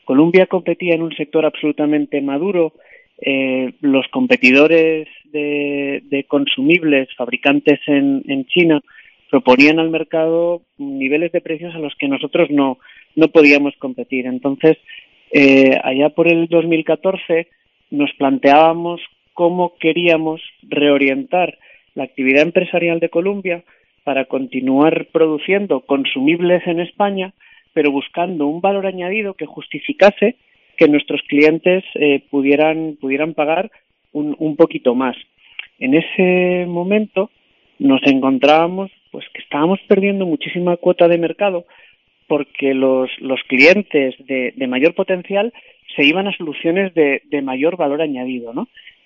Columbia competía en un sector absolutamente maduro. Los competidores de consumibles, fabricantes en China, proponían al mercado niveles de precios a los que nosotros no podíamos competir. Entonces, allá por el 2014 nos planteábamos cómo queríamos reorientar la actividad empresarial de Columbia para continuar produciendo consumibles en España, pero buscando un valor añadido que justificase que nuestros clientes pudieran pagar un poquito más. En ese momento nos encontrábamos pues que estábamos perdiendo muchísima cuota de mercado porque los clientes de mayor potencial se iban a soluciones de mayor valor añadido, ¿no?